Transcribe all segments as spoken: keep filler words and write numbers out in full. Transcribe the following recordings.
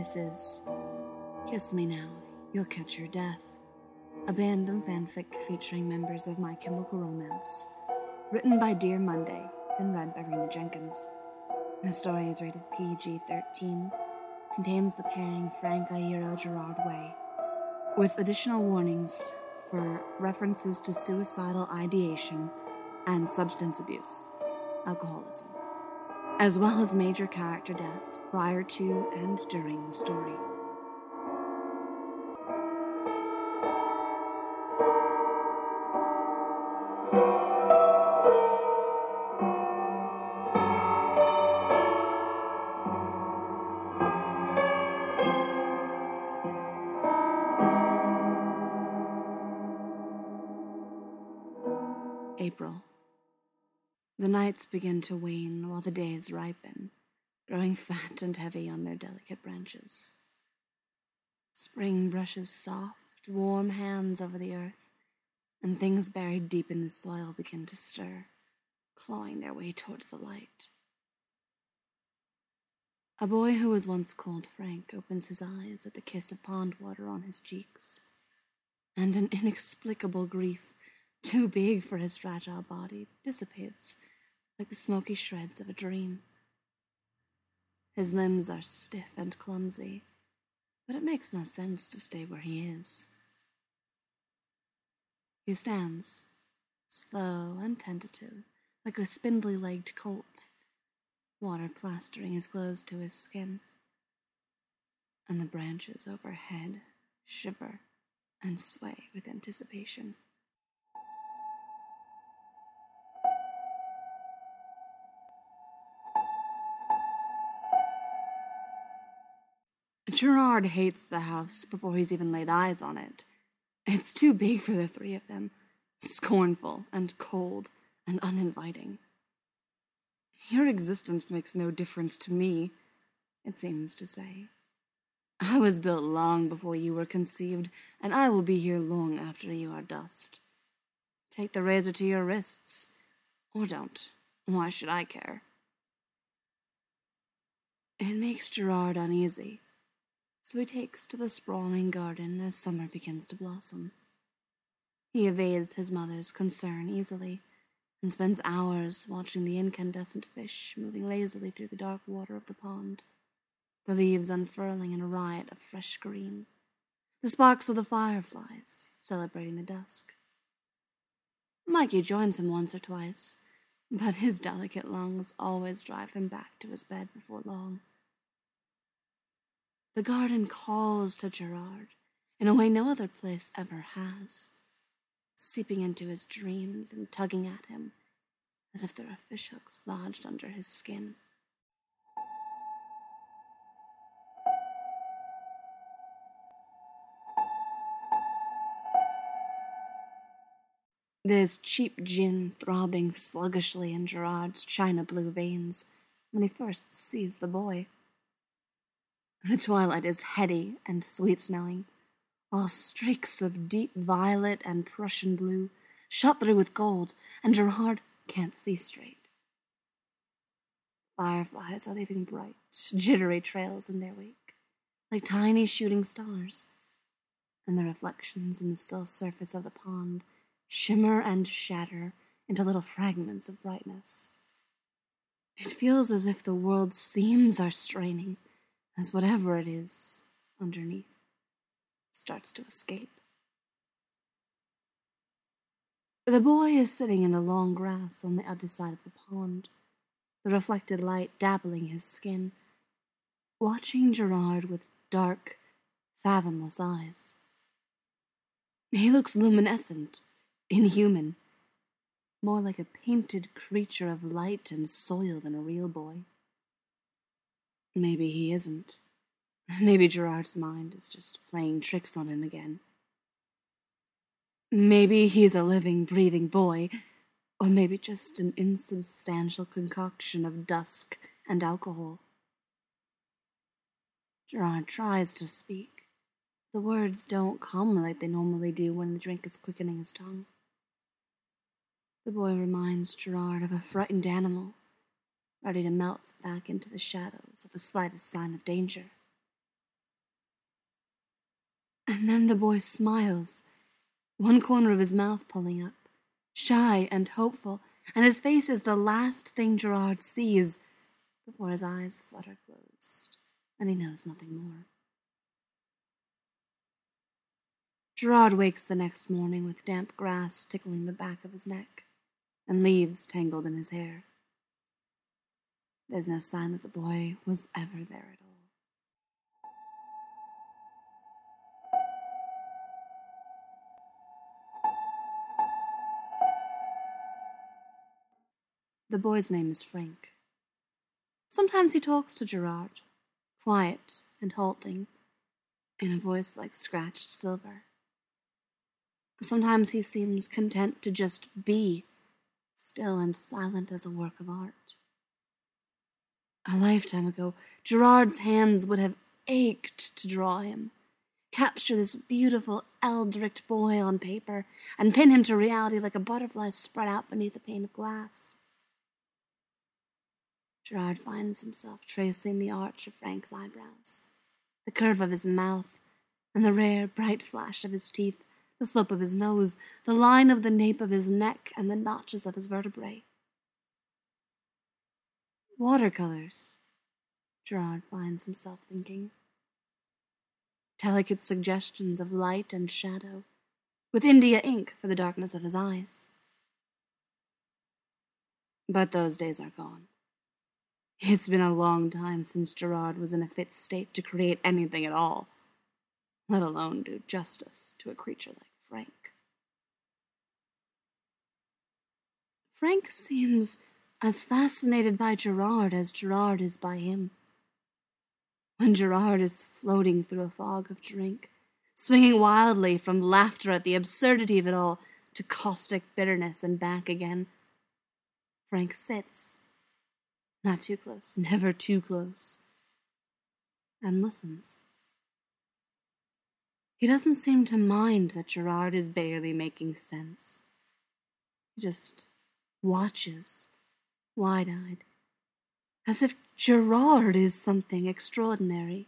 This is Kiss Me Now, You'll Catch Your Death, a Bandom fanfic featuring members of My Chemical Romance, written by Dear Monday and read by Rena Jenkins. The story is rated P G thirteen, contains the pairing Frank Iero Gerard Way, with additional warnings for references to suicidal ideation and substance abuse, alcoholism, as well as major character death prior to and during the story. April. The nights begin to wane while the days ripen, growing fat and heavy on their delicate branches. Spring brushes soft, warm hands over the earth, and things buried deep in the soil begin to stir, clawing their way towards the light. A boy who was once called Frank opens his eyes at the kiss of pond water on his cheeks, and an inexplicable grief, too big for his fragile body, dissipates like the smoky shreds of a dream. His limbs are stiff and clumsy, but it makes no sense to stay where he is. He stands, slow and tentative, like a spindly-legged colt, water plastering his clothes to his skin, and the branches overhead shiver and sway with anticipation. Gerard hates the house before he's even laid eyes on it. It's too big for the three of them, scornful and cold and uninviting. Your existence makes no difference to me, it seems to say. I was built long before you were conceived, and I will be here long after you are dust. Take the razor to your wrists, or don't. Why should I care? It makes Gerard uneasy, so he takes to the sprawling garden as summer begins to blossom. He evades his mother's concern easily, and spends hours watching the incandescent fish moving lazily through the dark water of the pond, the leaves unfurling in a riot of fresh green, the sparks of the fireflies celebrating the dusk. Mikey joins him once or twice, but his delicate lungs always drive him back to his bed before long. The garden calls to Gerard in a way no other place ever has, seeping into his dreams and tugging at him as if there are fishhooks lodged under his skin. There's cheap gin throbbing sluggishly in Gerard's china blue veins when he first sees the boy. The twilight is heady and sweet-smelling, all streaks of deep violet and Prussian blue, shot through with gold, and Gerard can't see straight. Fireflies are leaving bright, jittery trails in their wake, like tiny shooting stars, and the reflections in the still surface of the pond shimmer and shatter into little fragments of brightness. It feels as if the world's seams are straining, as whatever it is underneath starts to escape. The boy is sitting in the long grass on the other side of the pond, the reflected light dabbling his skin, watching Gerard with dark, fathomless eyes. He looks luminescent, inhuman, more like a painted creature of light and soil than a real boy. Maybe he isn't. Maybe Gerard's mind is just playing tricks on him again. Maybe he's a living, breathing boy, or maybe just an insubstantial concoction of dusk and alcohol. Gerard tries to speak. The words don't come like they normally do when the drink is quickening his tongue. The boy reminds Gerard of a frightened animal, ready to melt back into the shadows at the slightest sign of danger. And then the boy smiles, one corner of his mouth pulling up, shy and hopeful, and his face is the last thing Gerard sees before his eyes flutter closed, and he knows nothing more. Gerard wakes the next morning with damp grass tickling the back of his neck and leaves tangled in his hair. There's no sign that the boy was ever there at all. The boy's name is Frank. Sometimes he talks to Gerard, quiet and halting, in a voice like scratched silver. Sometimes he seems content to just be, still and silent as a work of art. A lifetime ago, Gerard's hands would have ached to draw him, capture this beautiful Eldritch boy on paper, and pin him to reality like a butterfly spread out beneath a pane of glass. Gerard finds himself tracing the arch of Frank's eyebrows, the curve of his mouth, and the rare, bright flash of his teeth, the slope of his nose, the line of the nape of his neck, and the notches of his vertebrae. Watercolors, Gerard finds himself thinking. Delicate suggestions of light and shadow, with India ink for the darkness of his eyes. But those days are gone. It's been a long time since Gerard was in a fit state to create anything at all, let alone do justice to a creature like Frank. Frank seems as fascinated by Gerard as Gerard is by him. When Gerard is floating through a fog of drink, swinging wildly from laughter at the absurdity of it all to caustic bitterness and back again, Frank sits, not too close, never too close, and listens. He doesn't seem to mind that Gerard is barely making sense. He just watches, wide-eyed, as if Gerard is something extraordinary.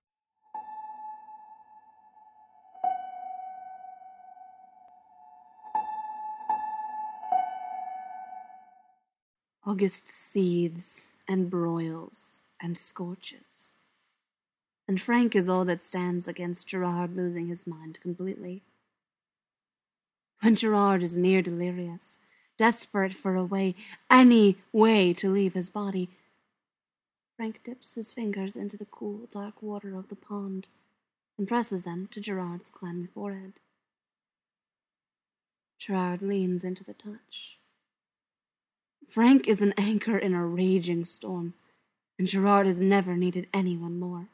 August seethes and broils and scorches, and Frank is all that stands against Gerard losing his mind completely. When Gerard is near delirious, desperate for a way, any way to leave his body, Frank dips his fingers into the cool, dark water of the pond and presses them to Gerard's clammy forehead. Gerard leans into the touch. Frank is an anchor in a raging storm, and Gerard has never needed anyone more.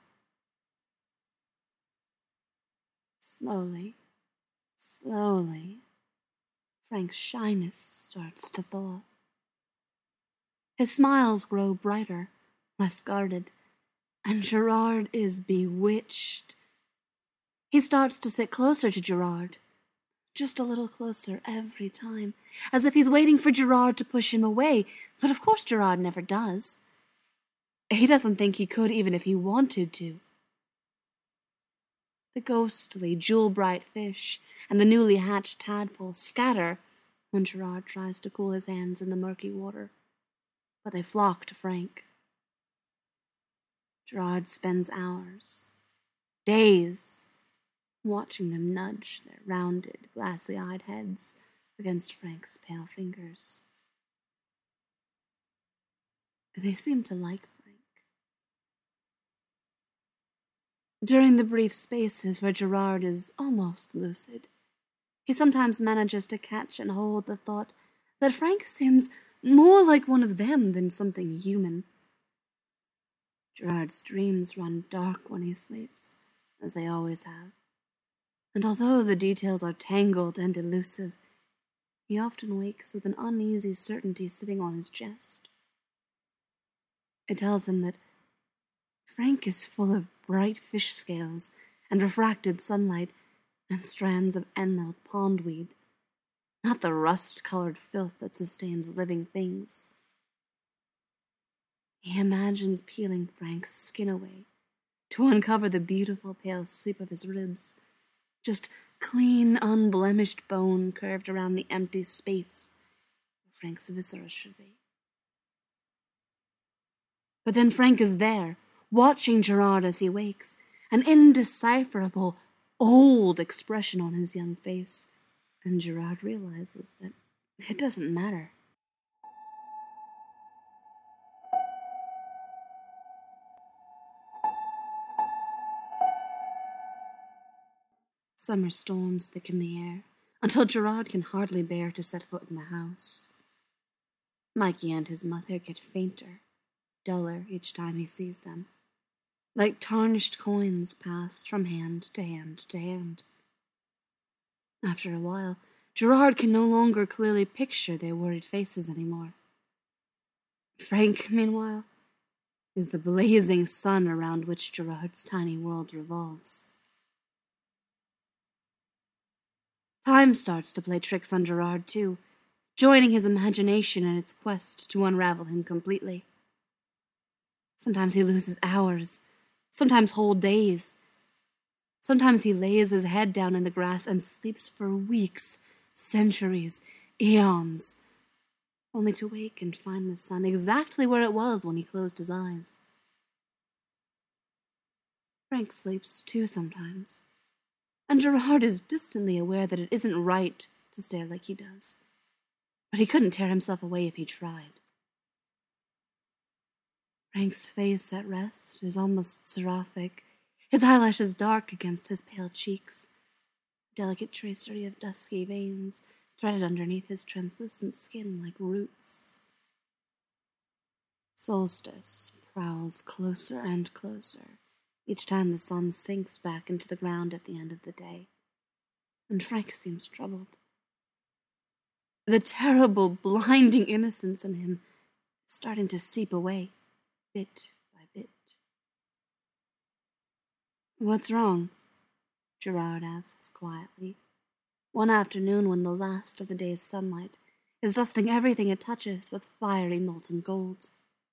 Slowly, slowly, Frank's shyness starts to thaw. His smiles grow brighter, less guarded, and Gerard is bewitched. He starts to sit closer to Gerard, just a little closer every time, as if he's waiting for Gerard to push him away, but of course Gerard never does. He doesn't think he could even if he wanted to. The ghostly, jewel-bright fish and the newly hatched tadpoles scatter when Gerard tries to cool his hands in the murky water, but they flock to Frank. Gerard spends hours, days, watching them nudge their rounded, glassy-eyed heads against Frank's pale fingers. They seem to like Frank. During the brief spaces where Gerard is almost lucid, he sometimes manages to catch and hold the thought that Frank seems more like one of them than something human. Gerard's dreams run dark when he sleeps, as they always have. And although the details are tangled and elusive, he often wakes with an uneasy certainty sitting on his chest. It tells him that Frank is full of bright fish scales and refracted sunlight and strands of emerald pondweed, not the rust-colored filth that sustains living things. He imagines peeling Frank's skin away to uncover the beautiful pale sweep of his ribs, Just clean, unblemished bone curved around the empty space where Frank's viscera should be. But then Frank is there, watching Gerard as he wakes, an indecipherable, old expression on his young face, and Gerard realizes that it doesn't matter. Summer storms thicken the air, until Gerard can hardly bear to set foot in the house. Mikey and his mother get fainter, duller each time he sees them, like tarnished coins passed from hand to hand to hand. After a while, Gerard can no longer clearly picture their worried faces anymore. Frank, meanwhile, is the blazing sun around which Gerard's tiny world revolves. Time starts to play tricks on Gerard, too, joining his imagination in its quest to unravel him completely. Sometimes he loses hours, sometimes whole days. Sometimes he lays his head down in the grass and sleeps for weeks, centuries, eons, only to wake and find the sun exactly where it was when he closed his eyes. Frank sleeps too sometimes, and Gerard is distantly aware that it isn't right to stare like he does, but he couldn't tear himself away if he tried. Frank's face at rest is almost seraphic, his eyelashes dark against his pale cheeks, a delicate tracery of dusky veins threaded underneath his translucent skin like roots. Solstice prowls closer and closer each time the sun sinks back into the ground at the end of the day, and Frank seems troubled. The terrible, blinding innocence in him is starting to seep away, bit by bit. "What's wrong?" Gerard asks quietly, one afternoon when the last of the day's sunlight is dusting everything it touches with fiery molten gold.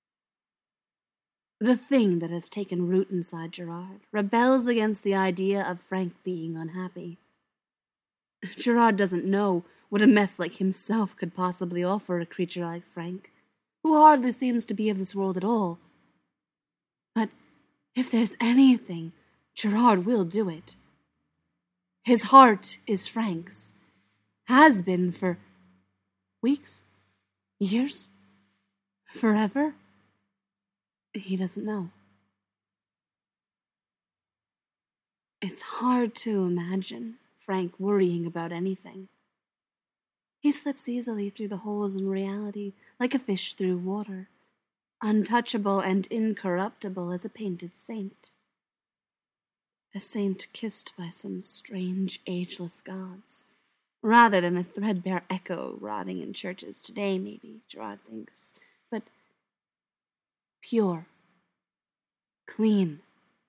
The thing that has taken root inside Gerard rebels against the idea of Frank being unhappy. Gerard doesn't know what a mess like himself could possibly offer a creature like Frank, who hardly seems to be of this world at all. But if there's anything, Gerard will do it. His heart is Frank's, has been for weeks, years, forever. He doesn't know. It's hard to imagine Frank worrying about anything. He slips easily through the holes in reality like a fish through water, untouchable and incorruptible as a painted saint. A saint kissed by some strange, ageless gods, rather than the threadbare echo rotting in churches today, maybe, Gerard thinks, but pure, clean.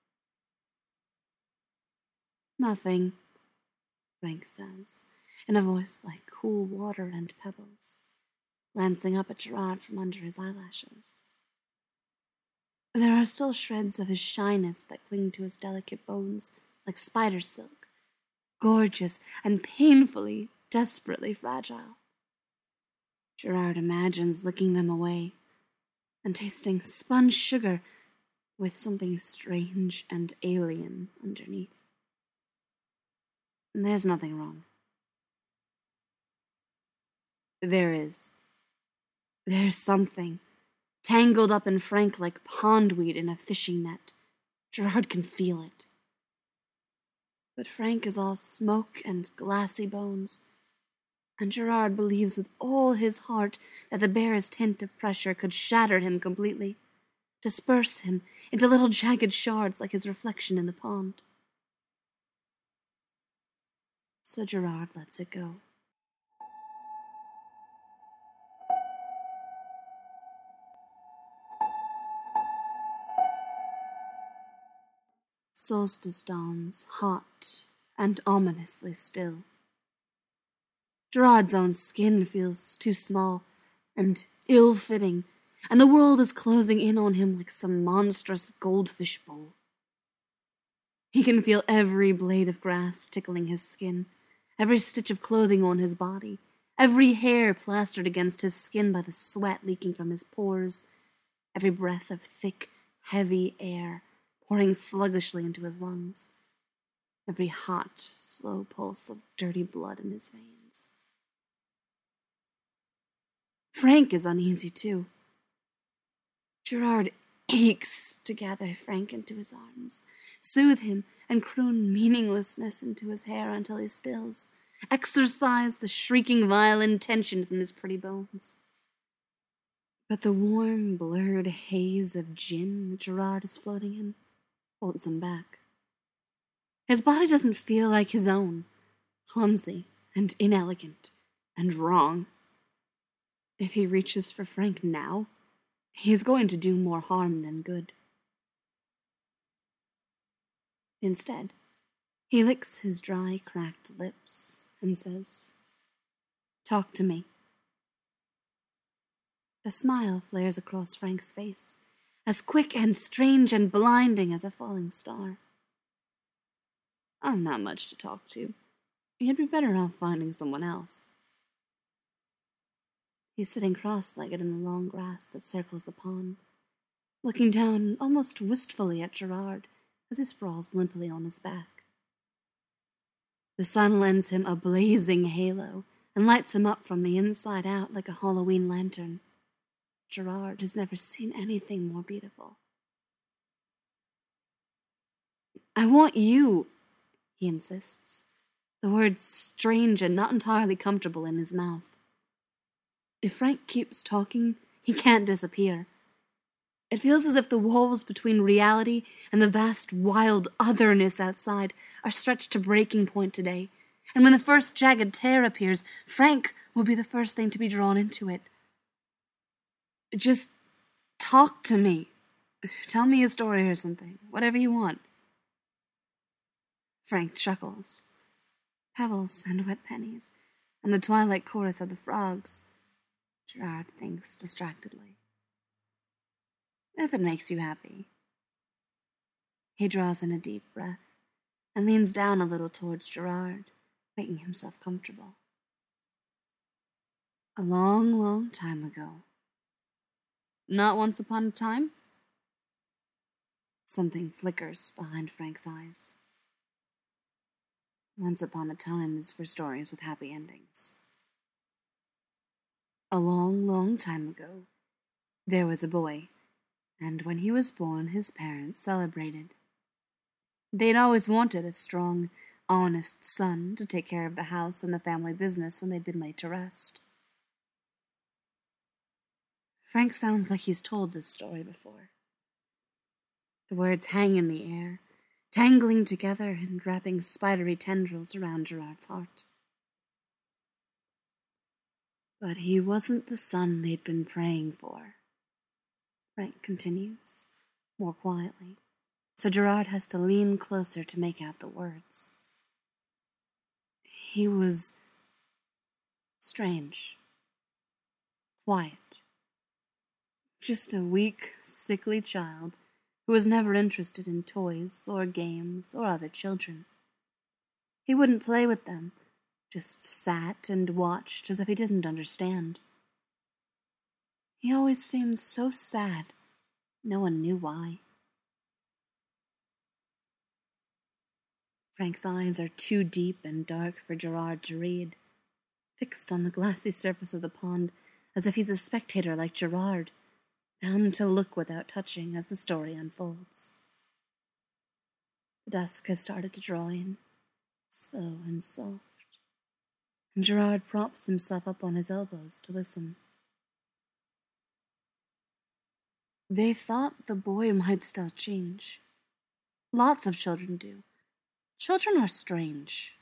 "Nothing," Frank says, in a voice like cool water and pebbles, glancing up at Gerard from under his eyelashes. There are still shreds of his shyness that cling to his delicate bones like spider silk, gorgeous and painfully, desperately fragile. Gerard imagines licking them away and tasting sponge sugar with something strange and alien underneath. There's nothing wrong. There is. There's something tangled up in Frank like pondweed in a fishing net. Gerard can feel it. But Frank is all smoke and glassy bones, and Gerard believes with all his heart that the barest hint of pressure could shatter him completely, disperse him into little jagged shards like his reflection in the pond. So Gerard lets it go. Solstice dawns, hot and ominously still. Gerard's own skin feels too small and ill-fitting, and the world is closing in on him like some monstrous goldfish bowl. He can feel every blade of grass tickling his skin, every stitch of clothing on his body, every hair plastered against his skin by the sweat leaking from his pores, every breath of thick, heavy air pouring sluggishly into his lungs, every hot, slow pulse of dirty blood in his veins. Frank is uneasy, too. Gerard aches to gather Frank into his arms, soothe him, and croon meaninglessness into his hair until he stills, exorcise the shrieking violin tension from his pretty bones. But the warm, blurred haze of gin that Gerard is floating in holds him back. His body doesn't feel like his own, clumsy and inelegant and wrong. If he reaches for Frank now, he's going to do more harm than good. Instead, he licks his dry, cracked lips and says, "Talk to me." A smile flares across Frank's face, as quick and strange and blinding as a falling star. "I'm not much to talk to. You'd be better off finding someone else." He's sitting cross-legged in the long grass that circles the pond, looking down almost wistfully at Gerard as he sprawls limply on his back. The sun lends him a blazing halo and lights him up from the inside out like a Halloween lantern. Gerard has never seen anything more beautiful. "I want you," he insists, the words strange and not entirely comfortable in his mouth. If Frank keeps talking, he can't disappear. It feels as if the walls between reality and the vast, wild otherness outside are stretched to breaking point today, and when the first jagged tear appears, Frank will be the first thing to be drawn into it. "Just talk to me. Tell me a story or something, whatever you want." Frank chuckles. Pebbles and wet pennies, and the twilight chorus of the frogs. Gerard thinks distractedly. "If it makes you happy." He draws in a deep breath and leans down a little towards Gerard, making himself comfortable. "A long, long time ago." "Not once upon a time?" Something flickers behind Frank's eyes. Once upon a time is for stories with happy endings. A long, long time ago, there was a boy, and when he was born, his parents celebrated. They'd always wanted a strong, honest son to take care of the house and the family business when they'd been laid to rest. Frank sounds like he's told this story before. The words hang in the air, tangling together and wrapping spidery tendrils around Gerard's heart. But he wasn't the son they'd been praying for. Frank continues, more quietly, so Gerard has to lean closer to make out the words. He was strange, quiet, just a weak, sickly child who was never interested in toys or games or other children. He wouldn't play with them, just sat and watched as if he didn't understand. He always seemed so sad, no one knew why. Frank's eyes are too deep and dark for Gerard to read, fixed on the glassy surface of the pond as if he's a spectator like Gerard, bound to look without touching as the story unfolds. The dusk has started to draw in, slow and soft, and Gerard props himself up on his elbows to listen. They thought the boy might still change. Lots of children do. Children are strange.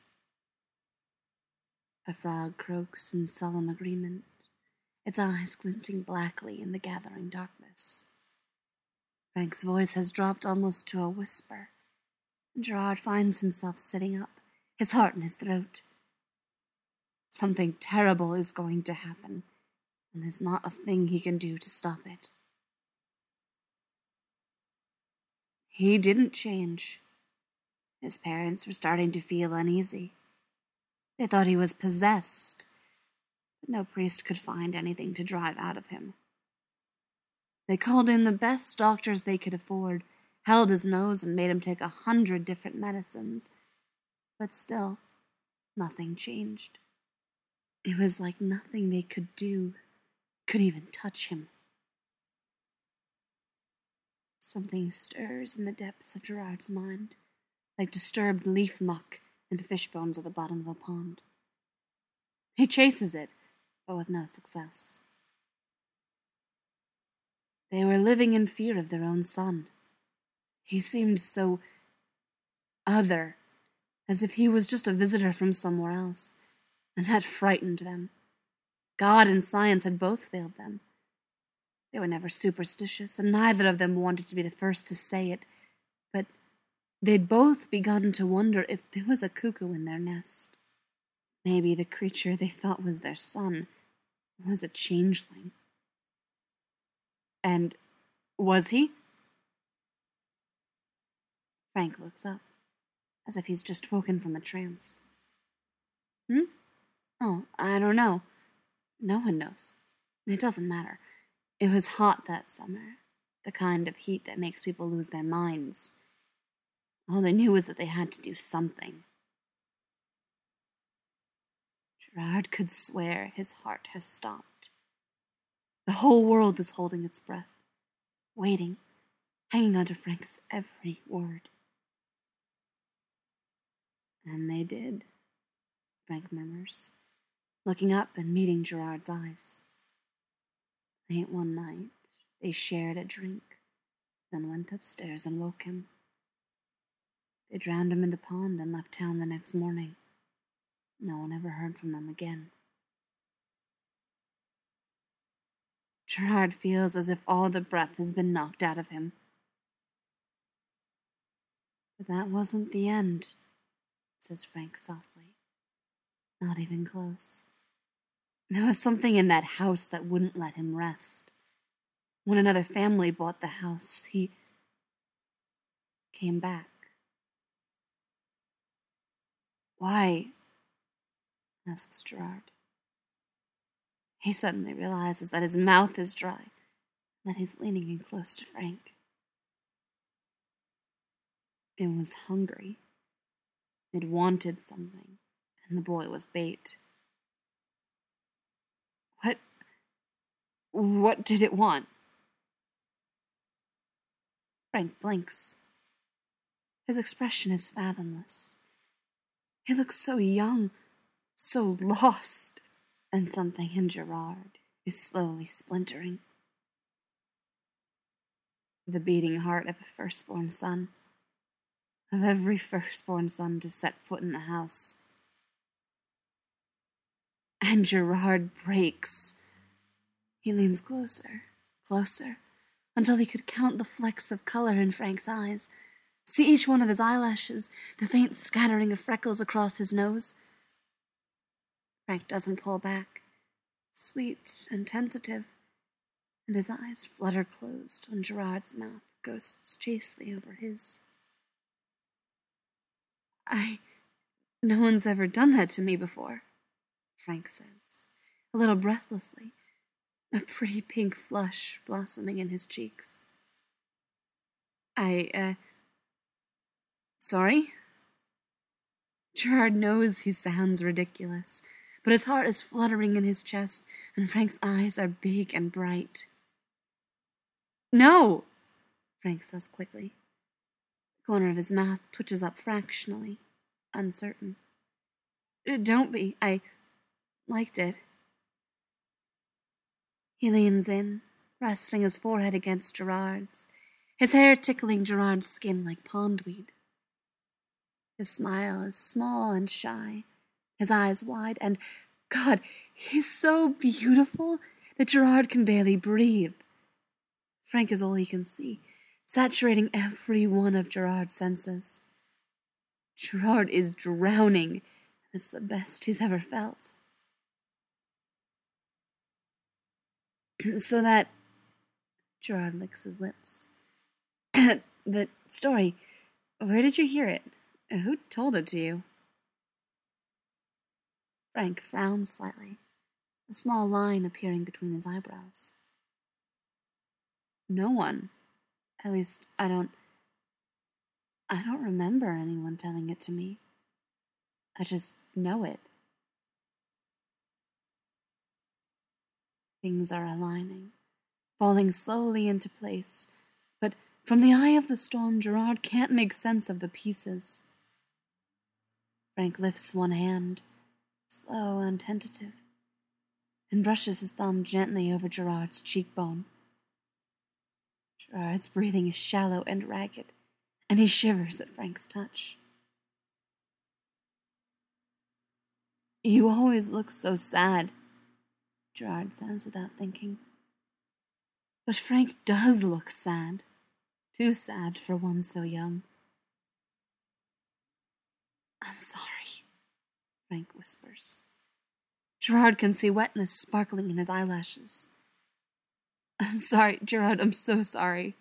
A frog croaks in solemn agreement, its eyes glinting blackly in the gathering darkness. Frank's voice has dropped almost to a whisper, and Gerard finds himself sitting up, his heart in his throat. Something terrible is going to happen, and there's not a thing he can do to stop it. He didn't change. His parents were starting to feel uneasy. They thought he was possessed, but no priest could find anything to drive out of him. They called in the best doctors they could afford, held his nose and made him take a hundred different medicines, but still, nothing changed. It was like nothing they could do could even touch him. Something stirs in the depths of Gerard's mind, like disturbed leaf muck and fish bones at the bottom of a pond. He chases it, but with no success. They were living in fear of their own son. He seemed so other, as if he was just a visitor from somewhere else, and that frightened them. God and science had both failed them. They were never superstitious, and neither of them wanted to be the first to say it, but they'd both begun to wonder if there was a cuckoo in their nest. Maybe the creature they thought was their son was a changeling. And was he? Frank looks up, as if he's just woken from a trance. Hmm? Oh, I don't know. No one knows. It doesn't matter. It was hot that summer, the kind of heat that makes people lose their minds. All they knew was that they had to do something. Gerard could swear his heart has stopped. The whole world is holding its breath, waiting, hanging on to Frank's every word. And they did, Frank murmurs, looking up and meeting Gerard's eyes. Late one night, they shared a drink, then went upstairs and woke him. They drowned him in the pond and left town the next morning. No one ever heard from them again. Gerard feels as if all the breath has been knocked out of him. But that wasn't the end, says Frank softly. Not even close. There was something in that house that wouldn't let him rest. When another family bought the house, he came back. Why? Asks Gerard. He suddenly realizes that his mouth is dry, and that he's leaning in close to Frank. It was hungry. It wanted something, and the boy was bait. What? What did it want? Frank blinks. His expression is fathomless. He looks so young, so lost, and something in Gerard is slowly splintering. The beating heart of a firstborn son, of every firstborn son to set foot in the house. And Gerard breaks. He leans closer, closer, until he could count the flecks of color in Frank's eyes, see each one of his eyelashes, the faint scattering of freckles across his nose. Frank doesn't pull back, sweet and tentative, and his eyes flutter closed when Gerard's mouth ghosts chastely over his. I... No one's ever done that to me before, Frank says, a little breathlessly, a pretty pink flush blossoming in his cheeks. I, uh... Sorry? Gerard knows he sounds ridiculous, but his heart is fluttering in his chest, and Frank's eyes are big and bright. No, Frank says quickly. The corner of his mouth twitches up fractionally, uncertain. Don't be. I liked it. He leans in, resting his forehead against Gerard's, his hair tickling Gerard's skin like pondweed. His smile is small and shy, his eyes wide, and, God, he's so beautiful that Gerard can barely breathe. Frank is all he can see, saturating every one of Gerard's senses. Gerard is drowning, and it's the best he's ever felt. So that... Gerard licks his lips. The story, where did you hear it? Who told it to you? Frank frowned slightly, a small line appearing between his eyebrows. No one. At least, I don't... I don't remember anyone telling it to me. I just know it. Things are aligning, falling slowly into place, but from the eye of the storm, Gerard can't make sense of the pieces. Frank lifts one hand, slow and tentative, and brushes his thumb gently over Gerard's cheekbone. Gerard's breathing is shallow and ragged, and he shivers at Frank's touch. You always look so sad, Gerard says without thinking. But Frank does look sad. Too sad for one so young. I'm sorry, Frank whispers. Gerard can see wetness sparkling in his eyelashes. I'm sorry, Gerard, I'm so sorry.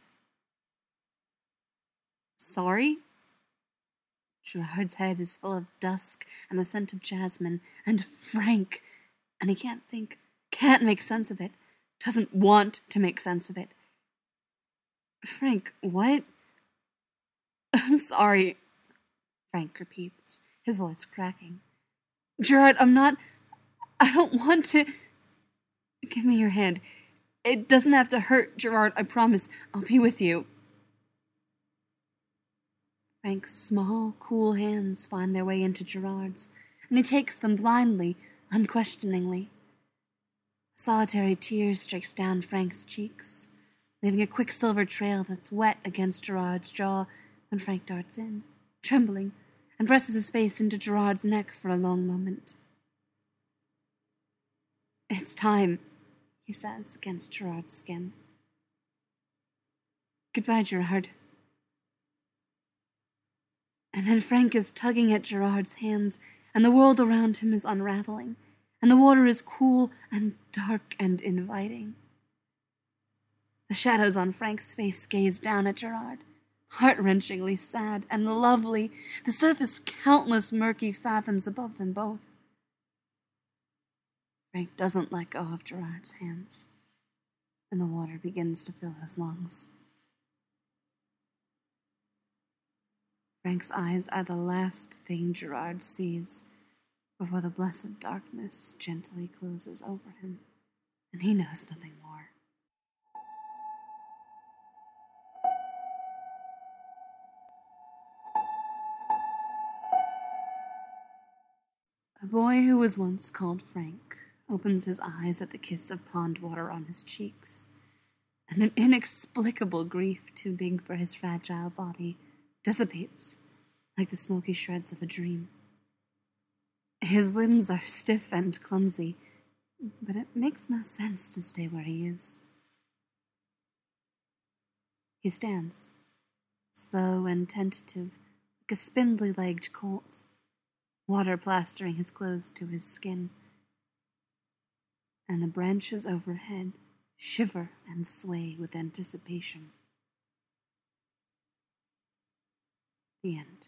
Sorry? Gerard's head is full of dusk and the scent of jasmine, and Frank, and he can't think, can't make sense of it, doesn't want to make sense of it. Frank, what? I'm sorry, Frank repeats, his voice cracking. Gerard, I'm not... I don't want to... Give me your hand. It doesn't have to hurt, Gerard, I promise. I'll be with you. Frank's small, cool hands find their way into Gerard's, and he takes them blindly, unquestioningly. A solitary tear streaks down Frank's cheeks, leaving a quicksilver trail that's wet against Gerard's jaw when Frank darts in, trembling, and presses his face into Gerard's neck for a long moment. It's time, he says against Gerard's skin. Goodbye, Gerard. And then Frank is tugging at Gerard's hands, and the world around him is unraveling, and the water is cool and dark and inviting. The shadows on Frank's face gaze down at Gerard, heart-wrenchingly sad and lovely, the surface countless murky fathoms above them both. Frank doesn't let go of Gerard's hands, and the water begins to fill his lungs. Frank's eyes are the last thing Gerard sees before the blessed darkness gently closes over him, and he knows nothing more. A boy who was once called Frank opens his eyes at the kiss of pond water on his cheeks, and an inexplicable grief too big for his fragile body dissipates like the smoky shreds of a dream. His limbs are stiff and clumsy, but it makes no sense to stay where he is. He stands, slow and tentative, like a spindly-legged colt, water plastering his clothes to his skin, and the branches overhead shiver and sway with anticipation. The end.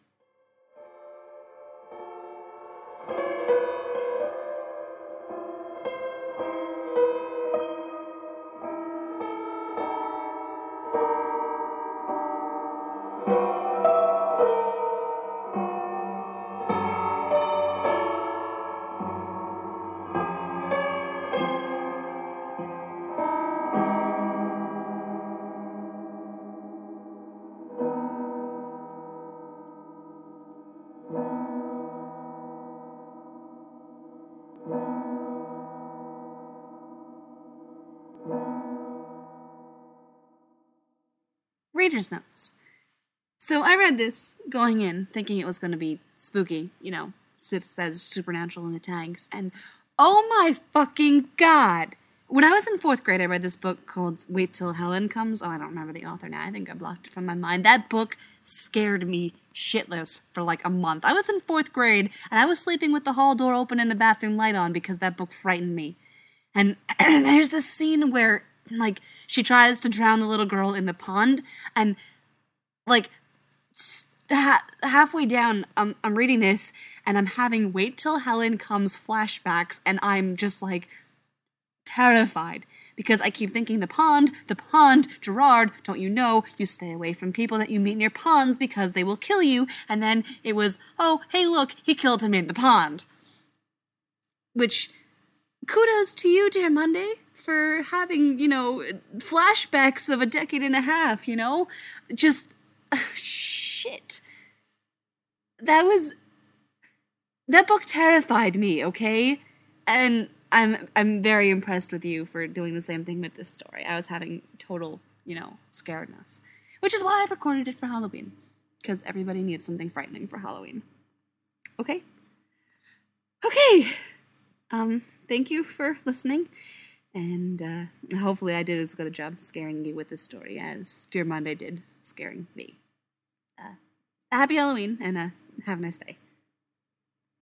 Reader's notes. So I read this going in, thinking it was going to be spooky, you know, it says supernatural in the tags, and oh my fucking god! When I was in fourth grade, I read this book called Wait Till Helen Comes. Oh, I don't remember the author now. I think I blocked it from my mind. That book scared me shitless for like a month. I was in fourth grade, and I was sleeping with the hall door open and the bathroom light on because that book frightened me. And, and there's this scene where, like, she tries to drown the little girl in the pond, and, like, ha- halfway down, um, I'm reading this, and I'm having wait till Helen comes flashbacks, and I'm just like terrified because I keep thinking the pond, the pond, Gerard, don't you know, you stay away from people that you meet near ponds because they will kill you, and then it was, oh, hey look, he killed him in the pond. Which, kudos to you, dear Monday, for having, you know, flashbacks of a decade and a half, you know? Just, uh, shit. That was, that book terrified me, okay? And I'm I'm very impressed with you for doing the same thing with this story. I was having total, you know, scaredness. Which is why I've recorded it for Halloween. Because everybody needs something frightening for Halloween. Okay? Okay! Um, thank you for listening. And uh, hopefully I did as good a job scaring you with this story as Dear Monday did scaring me. Uh, happy Halloween, and uh, have a nice day.